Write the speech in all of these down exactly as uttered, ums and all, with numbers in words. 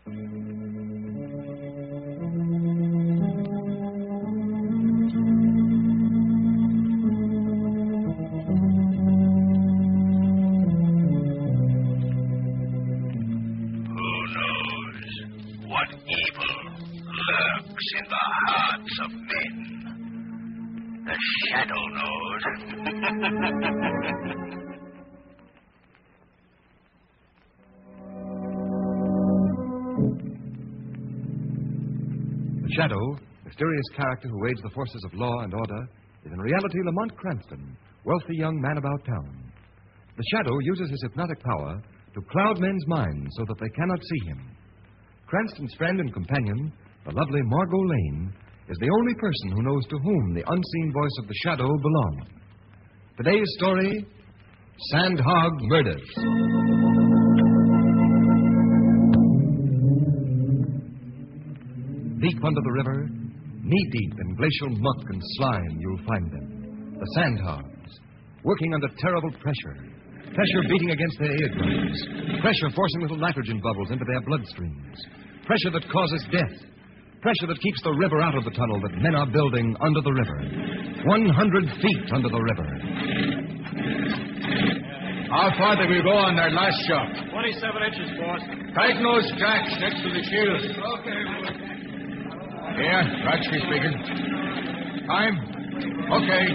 What evil lurks in the hearts of men? The Shadow knows. The Shadow, mysterious character who aids the forces of law and order, is in reality Lamont Cranston, wealthy young man about town. The Shadow uses his hypnotic power to cloud men's minds so that they cannot see him. Cranston's friend and companion, the lovely Margot Lane, is the only person who knows to whom the unseen voice of the Shadow belongs. Today's story, Sandhog Murders. Deep under the river, knee-deep in glacial muck and slime, you'll find them. The Sandhogs, working under terrible pressure. Pressure beating against their eardrums. Pressure forcing little nitrogen bubbles into their bloodstreams. Pressure that causes death. Pressure that keeps the river out of the tunnel that men are building under the river. One hundred feet under the river. How far did we go on that last shot? twenty-seven inches, boss. Tighten those jacks next to the shield. Okay. Here, Ratsky speaking. Time? Okay.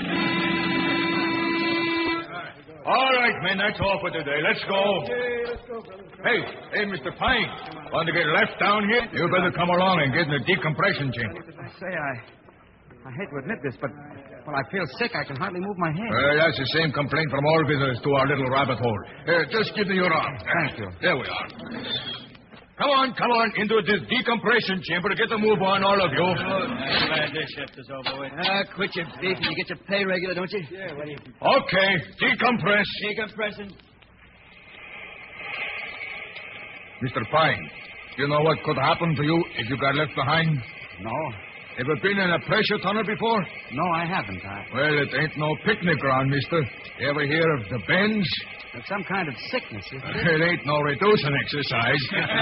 All right, men, that's all for today. Let's go. Okay, let's go, brother. Hey, hey, Mister Pine. Want to get left down here? You better come along and get in the decompression chamber. I say, I I hate to admit this, but when I feel sick, I can hardly move my head. Uh, that's the same complaint from all visitors to our little rabbit hole. Uh, just give me your arm. Thank you. There we are. Come on, come on, into this decompression chamber to get the move on, all of you. Oh, glad this shift is over with. Ah, quit your beefing. You get your pay regular, don't you? Yeah, what do you think? Okay, decompress. Decompressing. Mister Pine, you know what could happen to you if you got left behind? No. Ever been in a pressure tunnel before? No, I haven't. I... Well, it ain't no picnic ground, mister. You ever hear of the bends? It's some kind of sickness, isn't it? It ain't no reducing exercise.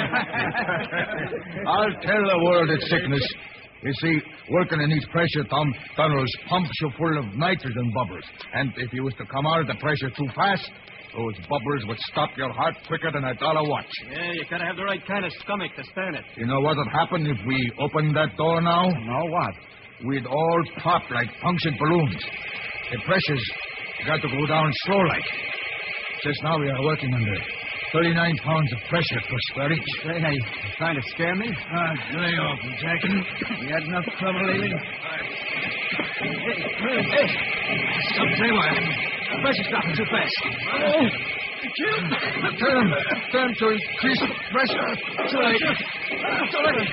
I'll tell the world it's sickness. You see, working in these pressure tum- tunnels pumps you full of nitrogen bubbles. And if you was to come out of the pressure too fast, those bubbles would stop your heart quicker than a dollar watch. Yeah, you gotta have the right kind of stomach to stand it. You know what would happen if we opened that door now? No, what? We'd all pop like punctured balloons. The pressure's got to go down slow like. Just now we are working under thirty-nine pounds of pressure per square inch. Say, are you trying to scare me? Ah, lay off, Jack. You had enough trouble lately? Hey, hey. Stop saying The pressure's dropping too fast. Oh, turn, turn to increase the pressure. Too late. Too late.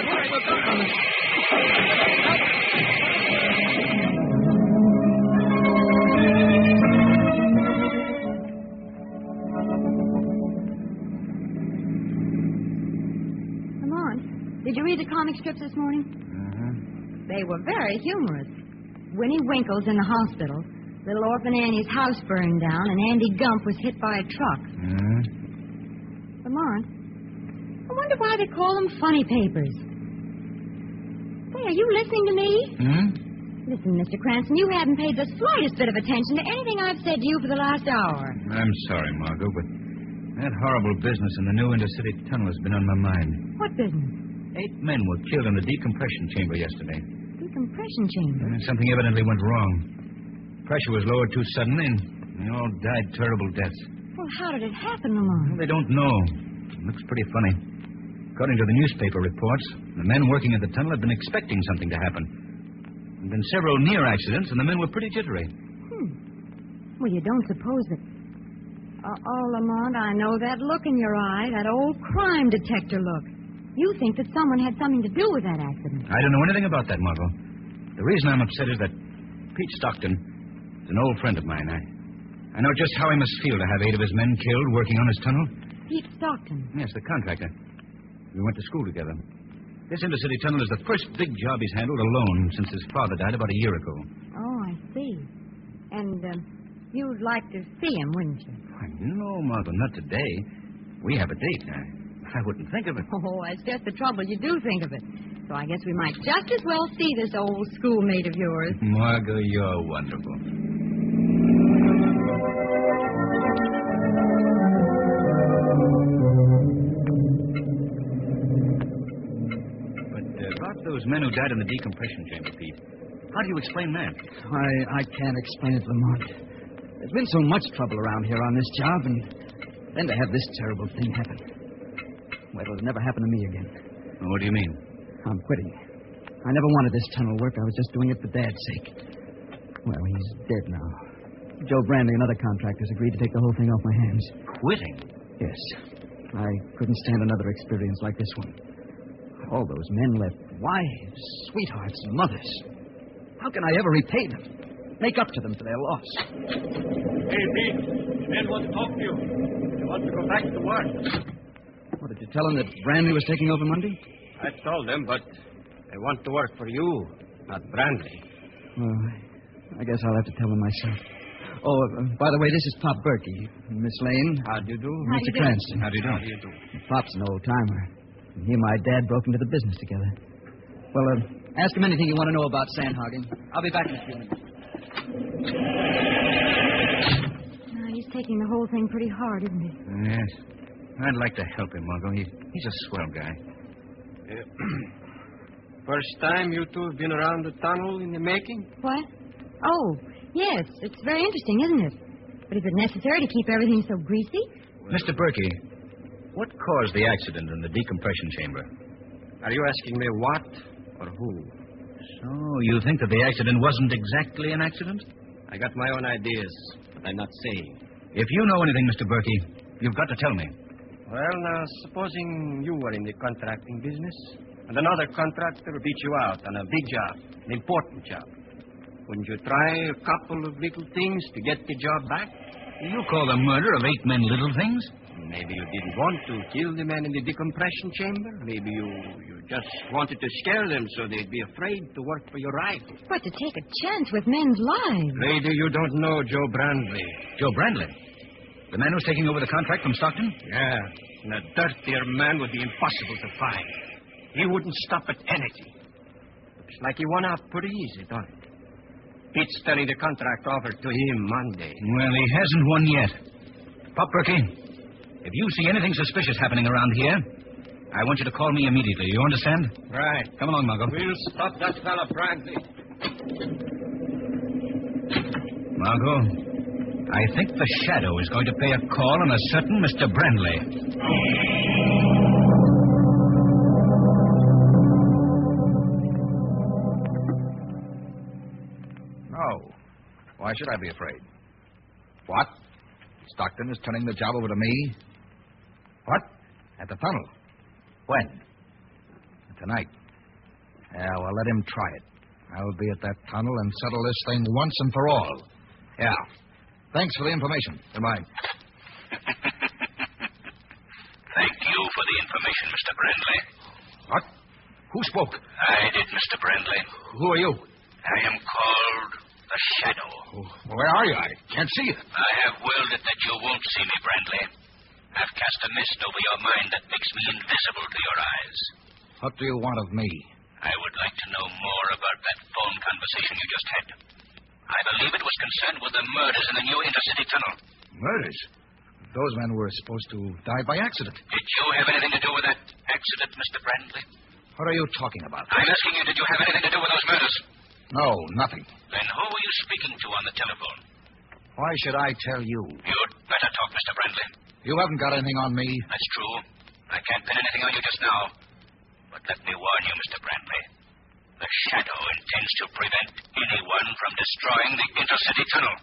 Did you read the comic strips this morning? Uh-huh. They were very humorous. Winnie Winkle's in the hospital. Little orphan Annie's house burned down, and Andy Gump was hit by a truck. Uh-huh. Lamont, I wonder why they call them funny papers. Say, are you listening to me? Hmm? Listen, Mister Cranston, you haven't paid the slightest bit of attention to anything I've said to you for the last hour. I'm sorry, Margot, but that horrible business in the new intercity tunnel has been on my mind. What business? Eight men were killed in the decompression chamber yesterday. Decompression chamber? Uh, something evidently went wrong. Pressure was lowered too suddenly, and they all died terrible deaths. Well, how did it happen, Lamont? Well, they don't know. It looks pretty funny. According to the newspaper reports, the men working at the tunnel had been expecting something to happen. There had been several near accidents, and the men were pretty jittery. Hmm. Well, you don't suppose that... Uh, oh, Lamont, I know that look in your eye, that old crime detector look. You think that someone had something to do with that accident. I don't know anything about that, Margot. The reason I'm upset is that Pete Stockton is an old friend of mine. I, I know just how he must feel to have eight of his men killed working on his tunnel. Pete Stockton? Yes, the contractor. We went to school together. This intercity tunnel is the first big job he's handled alone since his father died about a year ago. Oh, I see. And uh, you'd like to see him, wouldn't you? Why, no, Margot, not today. We have a date. I, I wouldn't think of it. Oh, that's just the trouble. You do think of it. So I guess we might just as well see this old schoolmate of yours. Margot, you're wonderful. But uh, about those men who died in the decompression chamber, Pete, how do you explain that? I, I can't explain it, Lamont. There's been so much trouble around here on this job, and then to have this terrible thing happen. Well, it'll never happen to me again. Well, what do you mean? I'm quitting. I never wanted this tunnel work. I was just doing it for Dad's sake. Well, he's dead now. Joe Brandley and other contractors agreed to take the whole thing off my hands. Quitting? Yes. I couldn't stand another experience like this one. All those men left wives, sweethearts, and mothers. How can I ever repay them? Make up to them for their loss. Hey, Pete. The men want to talk to you. They want to go back to work. What, did you tell them that Brandley was taking over Monday? I told them, but they want to work for you, not Brandley. Well, I guess I'll have to tell them myself. Oh, uh, by the way, this is Pop Berkey. Miss Lane. How do you do? How Mister you doing? Cranston. How do you do? How do you do? Pop's an old-timer. He and my dad broke into the business together. Well, uh, ask him anything you want to know about Sandhagen. I'll be back in a few minutes. Now, he's taking the whole thing pretty hard, isn't he? Yes. I'd like to help him, Margot. He, he's a swell guy. Uh, First time you two have been around the tunnel in the making? What? Oh, yes. It's very interesting, isn't it? But is it necessary to keep everything so greasy? Mister Berkey, what caused the accident in the decompression chamber? Are you asking me what or who? So, you think that the accident wasn't exactly an accident? I got my own ideas, but I'm not saying. If you know anything, Mister Berkey, you've got to tell me. Well, now, supposing you were in the contracting business, and another contractor beat you out on a big job, an important job. Wouldn't you try a couple of little things to get the job back? You call the murder of eight men little things? Maybe you didn't want to kill the men in the decompression chamber. Maybe you, you just wanted to scare them so they'd be afraid to work for your rival. But to take a chance with men's lives. Lady, you don't know Joe Brandley. Joe Brandley? The man who's taking over the contract from Stockton? Yeah, and a dirtier man would be impossible to find. He wouldn't stop at anything. Looks like he won out pretty easy, don't it? Pete's telling the contract offered to him Monday. Well, he hasn't won yet. Pop Berkey, if you see anything suspicious happening around here, I want you to call me immediately. You understand? Right. Come along, Margot. We'll stop that fella Brandley. Margot, I think the Shadow is going to pay a call on a certain Mister Brandley. No. Why should I be afraid? What? Stockton is turning the job over to me? What? At the tunnel? When? Tonight. Yeah, well, let him try it. I'll be at that tunnel and settle this thing once and for all. Yeah. Thanks for the information. Goodbye. Thank you for the information, Mister Brandley. What? Who spoke? I did, Mister Brandley. Who are you? I am called the Shadow. Oh, where are you? I can't see you. I have willed it that you won't see me, Brandley. I've cast a mist over your mind that makes me invisible to your eyes. What do you want of me? I would like to know more about that phone conversation you just had. I believe it was concerned with the murders in the new intercity tunnel. Murders? Those men were supposed to die by accident. Did you have anything to do with that accident, Mister Brandley? What are you talking about? I'm asking you, did you have anything to do with those murders? No, nothing. Then who were you speaking to on the telephone? Why should I tell you? You'd better talk, Mister Brandley. You haven't got anything on me. That's true. I can't pin anything on you just now. But let me warn you, Mister Brandley. The Shadow intends to prevent anyone from destroying the intercity tunnel.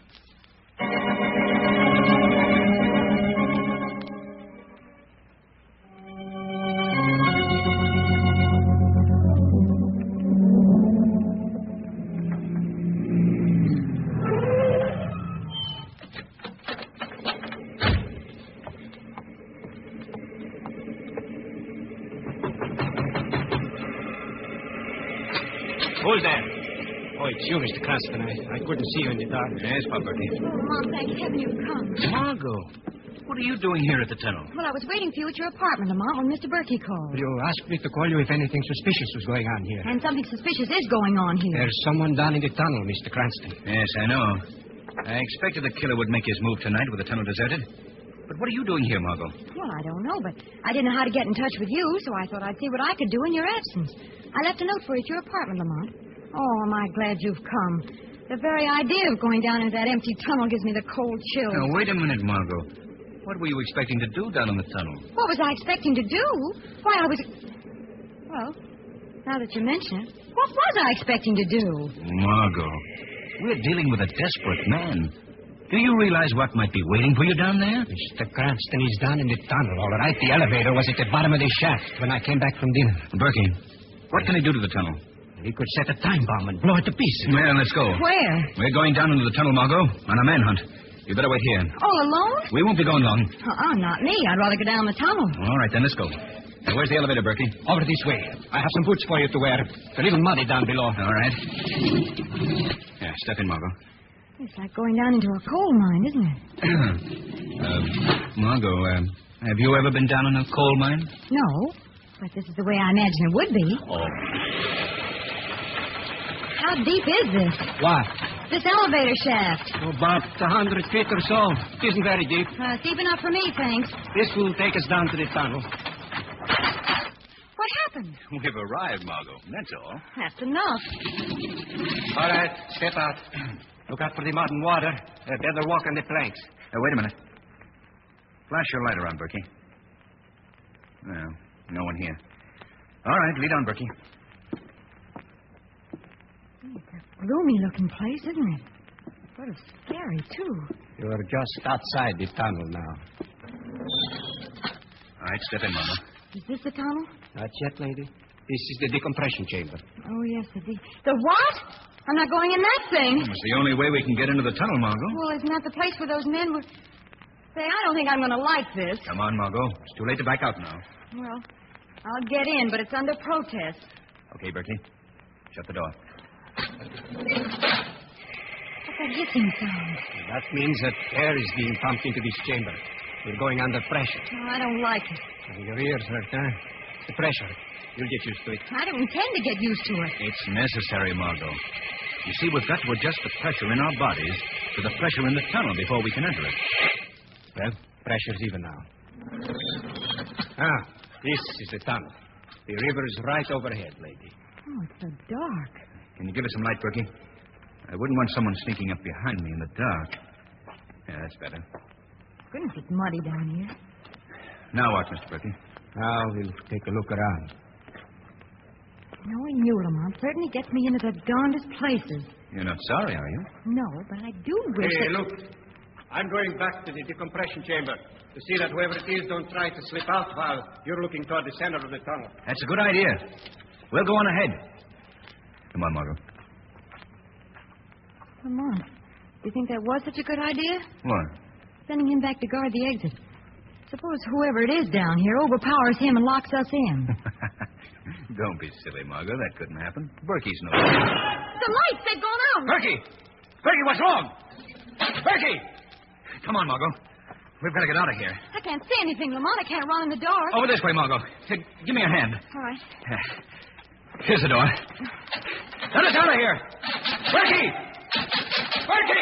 Who's there? Oh, it's you, Mister Cranston. I, I couldn't see you in the dark. Yes, Pop Berkey. Oh, Mom, thank heaven you've come. Margot, What are you doing here at the tunnel? Well, I was waiting for you at your apartment, Lamont, when Mister Berkey called. You asked me to call you if anything suspicious was going on here. And something suspicious is going on here. There's someone down in the tunnel, Mister Cranston. Yes, I know. I expected the killer would make his move tonight with the tunnel deserted. But what are you doing here, Margot? Well, I don't know, but I didn't know how to get in touch with you, so I thought I'd see what I could do in your absence. I left a note for you at your apartment, Lamont. Oh, am I glad you've come. The very idea of going down into that empty tunnel gives me the cold chills. Now, wait a minute, Margot. What were you expecting to do down in the tunnel? What was I expecting to do? Why, I was... Well, now that you mention it, what was I expecting to do? Margot, we're dealing with a desperate man. Do you realize what might be waiting for you down there? Mister Cranston is down in the tunnel, all right. The elevator was at the bottom of the shaft when I came back from dinner. Berkey, what can he do to the tunnel? He could set a time bomb and blow it to pieces. Well, let's go. Where? We're going down into the tunnel, Margot, on a manhunt. You better wait here. All alone? We won't be going long. Uh-uh, not me. I'd rather go down the tunnel. All right, then, let's go. Now, where's the elevator, Berkey? Over this way. I have some boots for you to wear. It's a little muddy down below. All right. Yeah, step in, Margot. It's like going down into a coal mine, isn't it? uh, Margot, uh, have you ever been down in a coal mine? No, but this is the way I imagine it would be. Oh. How deep is this? What? This elevator shaft. About a hundred feet or so. It isn't very deep. Uh, deep enough for me, thanks. This will take us down to the tunnel. What happened? We've arrived, Margot. That's all. That's enough. All right, step out. Look out for the mud and water. Uh, better walk on the planks. Uh, wait a minute. Flash your light around, Berkey. Well, no one here. All right, lead on, Berkey. It's a gloomy-looking place, isn't it? Sort of scary, too. You're just outside the tunnel now. All right, step in, Margot. Is this the tunnel? Not yet, lady. This is the decompression chamber. Oh, yes, the de- The what? I'm not going in that thing. It's the only way we can get into the tunnel, Margot. Well, isn't that the place where those men were... Say, I don't think I'm going to like this. Come on, Margot. It's too late to back out now. Well, I'll get in, but it's under protest. Okay, Berkey. Shut the door. What's that hissing sound? That means that air is being pumped into this chamber. We're going under pressure. No, I don't like it. Your ears hurt, huh? The pressure. You'll get used to it. I don't intend to get used to it. It's necessary, Margot. You see, we've got to adjust the pressure in our bodies to the pressure in the tunnel before we can enter it. Well, pressure's even now. Ah, this is the tunnel. The river is right overhead, lady. Oh, it's so dark. Can you give us some light, Berkey? I wouldn't want someone sneaking up behind me in the dark. Yeah, that's better. Goodness, it's muddy down here. Now what, Mister Berkey? Now we'll take a look around. Knowing you, Lamont, certainly gets me into the darndest places. You're not sorry, are you? No, but I do wish Hey, that... look. I'm going back to the decompression chamber to see that whoever it is don't try to slip out while you're looking toward the center of the tunnel. That's a good idea. We'll go on ahead. Come on, Margot. Lamont, do you think that was such a good idea? What? Sending him back to guard the exit. Suppose whoever it is down here overpowers him and locks us in. Don't be silly, Margot. That couldn't happen. Berkey's no... The lights, they've gone out. Berkey! Berkey, what's wrong? Berkey! Come on, Margot. We've got to get out of here. I can't see anything, Lamont. I can't run in the dark. Over this way, Margot. Hey, give me a hand. All right. Here's the door. Let us out of here. Berkey! Berkey!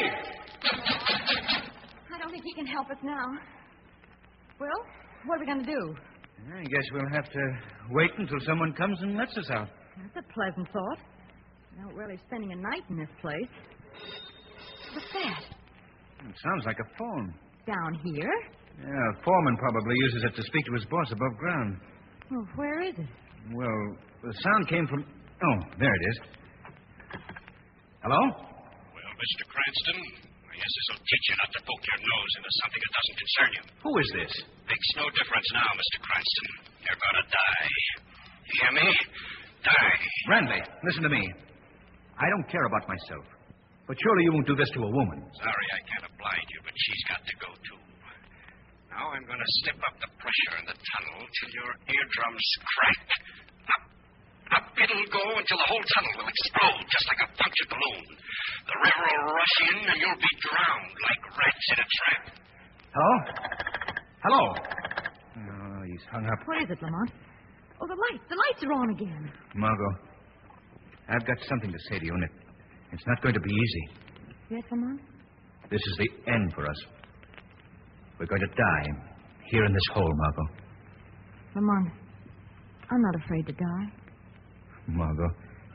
I don't think he can help us now. Well, what are we going to do? I guess we'll have to wait until someone comes and lets us out. That's a pleasant thought. Not really spending a night in this place. What's that? It sounds like a phone. Down here? Yeah, a foreman probably uses it to speak to his boss above ground. Well, where is it? Well, the sound came from... Oh, there it is. Hello? Well, Mister Cranston, I guess this'll teach you not to poke your nose into something that doesn't concern you. Who is this? Makes no difference now, Mister Cranston. You're gonna die. You hear me? Die. Randley, listen to me. I don't care about myself. But surely you won't do this to a woman. Sorry I can't oblige you, but she's got to go, too. Now I'm going to step up the pressure in the tunnel till your eardrums crack. Up, up it'll go until the whole tunnel will explode, just like a punctured balloon. The river will rush in, and you'll be drowned like rats in a trap. Hello? Hello. Oh, he's hung up. What is it, Lamont? Oh, the lights. The lights are on again. Margot, I've got something to say to you, and it, it's not going to be easy. Yes, Lamont? This is the end for us. We're going to die here in this hole, Margot. Lamont, I'm not afraid to die. Margot,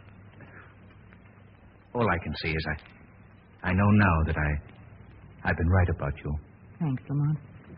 all I can say is I, I know now that I, I've been right about you. Thanks, Lamont.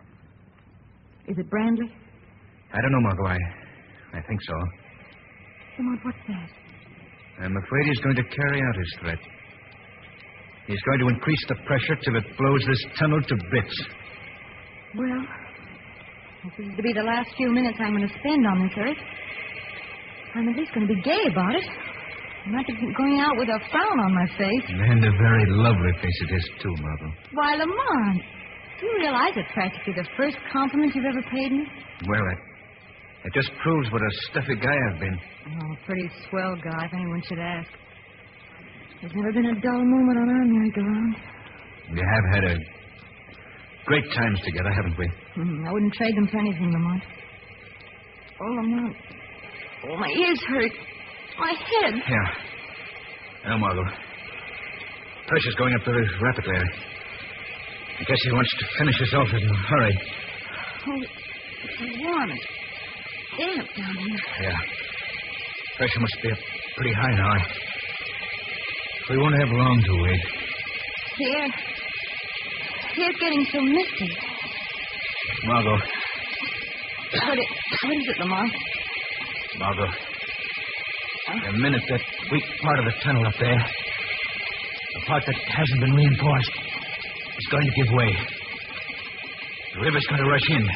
Is it Brandley? I don't know, Margot. I, I think so. Lamont, what's that? I'm afraid he's going to carry out his threat. He's going to increase the pressure till it blows this tunnel to bits. Well, this is to be the last few minutes I'm going to spend on this earth. I'm at least going to be gay about it. I'm not going out with a frown on my face. And a very lovely face it is, too, Margot. Why, Lamont, do you realize it's practically the first compliment you've ever paid me? Well, it, it just proves what a stuffy guy I've been. Oh, a pretty swell guy, if anyone should ask. There's never been a dull moment on our merry-go-round. We have had a great times together, haven't we? Mm, I wouldn't trade them for anything, Lamont. Oh, Lamont. Oh, my ears hurt. My head. Yeah. Now, Margot. Pressure's going up very rapidly. I guess he wants to finish us off in a hurry. Oh, it's warm and damp down here. Yeah. Pressure must be up pretty high now. We won't have long to wait. Here. Here's getting so misty. Margot. What is, what is it, Lamont? Margot. The minute that weak part of the tunnel up there, the part that hasn't been reinforced, is going to give way. The river's going to rush in.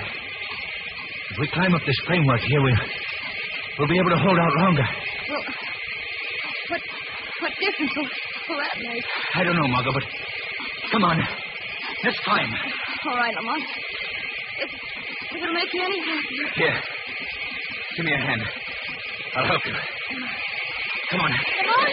If we climb up this framework here, we'll, we'll be able to hold out longer. Well, what, what difference will, will that make? I don't know, Margot, but come on. Let's climb. All right, Lamont. If, if it'll make you any happier. Here. Give me a hand. I'll help you. Come on. Come on,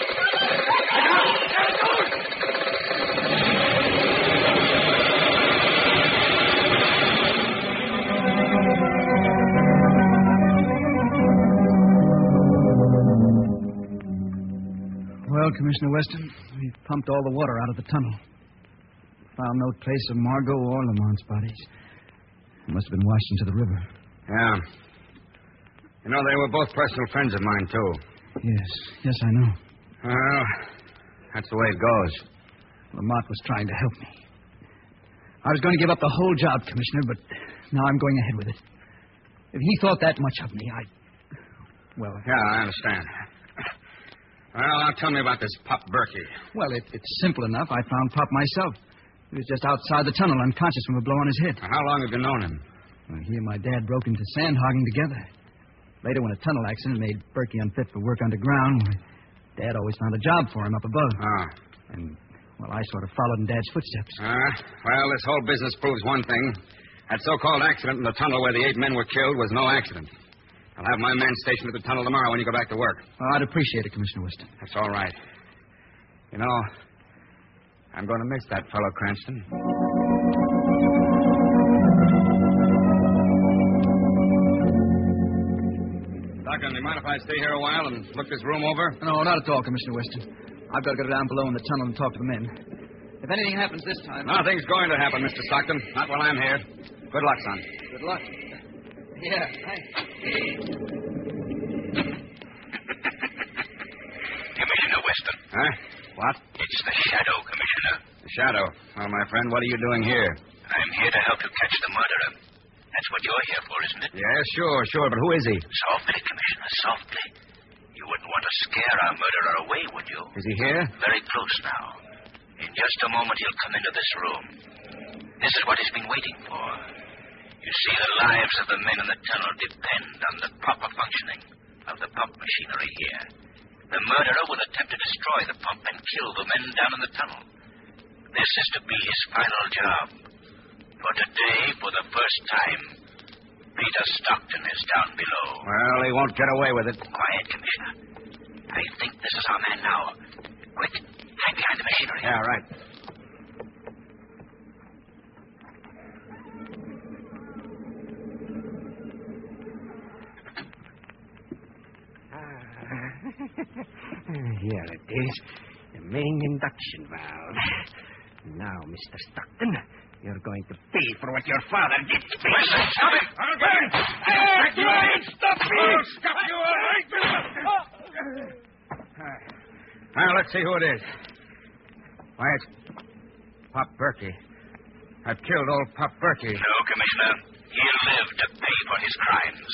Well, Commissioner Weston, we pumped all the water out of the tunnel. Found no trace of Margot or Lamont's bodies. They must have been washed into the river. Yeah. You know, they were both personal friends of mine, too. Yes, yes, I know. Well, that's the way it goes. Lamont was trying to help me. I was going to give up the whole job, Commissioner, but now I'm going ahead with it. If he thought that much of me, I'd... Well... Yeah, I understand. Well, now tell me about this Pop Berkey. Well, it, it's simple enough. I found Pop myself. He was just outside the tunnel, unconscious from a blow on his head. Now, how long have you known him? Well, he and my dad broke into sand hogging together. Later, when a tunnel accident made Berkey unfit for work underground, Dad always found a job for him up above. Ah. And, well, I sort of followed in Dad's footsteps. Ah, well, this whole business proves one thing. That so-called accident in the tunnel where the eight men were killed was no accident. I'll have my man stationed at the tunnel tomorrow when you go back to work. Well, I'd appreciate it, Commissioner Weston. That's all right. You know, I'm going to miss that fellow Cranston. Doctor, do you mind if I stay here a while and look this room over? No, not at all, Commissioner Weston. I've got to go down below in the tunnel and talk to the men. If anything happens this time... Nothing's going to happen, Mister Stockton. Not while I'm here. Good luck, son. Good luck. Yeah, thanks. Commissioner Weston. Huh? What? It's the Shadow, Commissioner. The Shadow. Well, my friend, what are you doing here? I'm here to help you catch the murderer. That's what you're here for, isn't it? Yes, sure, sure. But who is he? Softly, Commissioner, softly. You wouldn't want to scare our murderer away, would you? Is he here? Very close now. In just a moment, he'll come into this room. This is what he's been waiting for. You see, the lives of the men in the tunnel depend on the proper functioning of the pump machinery here. The murderer will attempt to destroy the pump and kill the men down in the tunnel. This is to be his final job. For today, for the first time, Peter Stockton is down below. Well, he won't get away with it. Quiet, Commissioner. I think this is our man now. Quick, hide behind the machinery. Yeah, right. Here it is. The main induction valve. Now, Mister Stockton, you're going to pay for what your father did to me. Listen, stop it! I'll get him! Hey, you ain't stop me! I'll stop you all right! Now, let's see who it is. Why, it's Pop Berkey. I've killed old Pop Berkey. No, Commissioner. He'll live to pay for his crimes.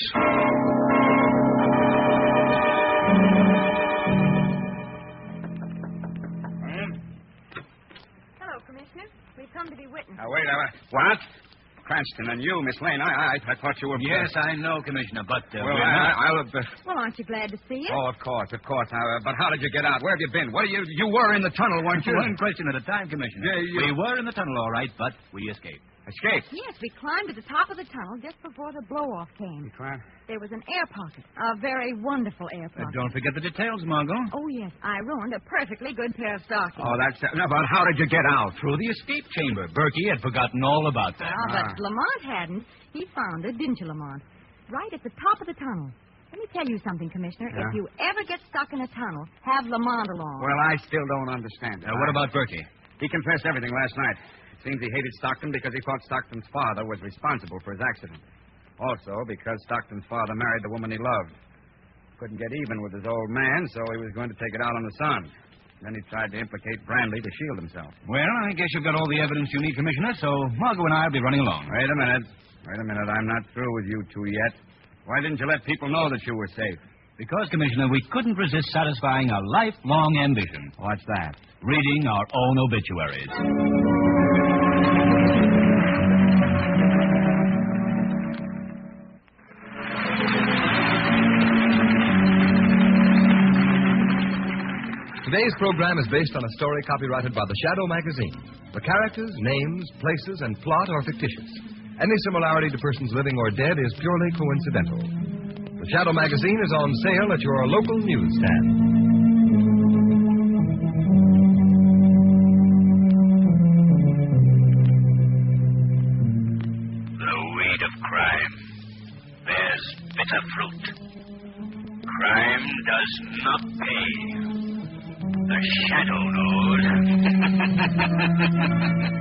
Hello, Commissioner. We've come to be witnesses. Now, wait, uh, what? Cranston and you, Miss Lane, I, I, I thought you were... Yes, I know, Commissioner, but uh, Well, we're I, not... I, I'll... Uh, Well, aren't you glad to see us? oh, of course, of course. Now, uh, but how did you get out? Where have you been? What are you... You were in the tunnel, weren't you? One question at a time, Commissioner. Yeah, you- We were in the tunnel, all right, but we escaped. Escaped. Yes, we climbed to the top of the tunnel just before the blow-off came. Climbed? There was an air pocket, a very wonderful air Uh, pocket. don't forget the details, Margot. Oh, yes, I ruined a perfectly good pair of stockings. Oh, that's... Uh, no, but how did you get out? Through the escape chamber. Berkey had forgotten all about that. Well, Ah. but Lamont hadn't. He found it, didn't you, Lamont? Right at the top of the tunnel. Let me tell you something, Commissioner. Yeah? If you ever get stuck in a tunnel, have Lamont along. Well, I still don't understand it. Uh, what about Berkey? He confessed everything last night. Seems he hated Stockton because he thought Stockton's father was responsible for his accident. Also, because Stockton's father married the woman he loved. Couldn't get even with his old man, so he was going to take it out on the son. Then he tried to implicate Brandley to shield himself. Well, I guess you've got all the evidence you need, Commissioner, so Margot and I will be running along. Wait a minute. Wait a minute. I'm not through with you two yet. Why didn't you let people know that you were safe? Because, Commissioner, we couldn't resist satisfying a lifelong ambition. What's that? Reading our own obituaries. Today's program is based on a story copyrighted by the Shadow magazine. The characters, names, places, and plot are fictitious. Any similarity to persons living or dead is purely coincidental. The Shadow magazine is on sale at your local newsstand. The weed of crime bears bitter fruit. Crime does not pay. The shadow knows.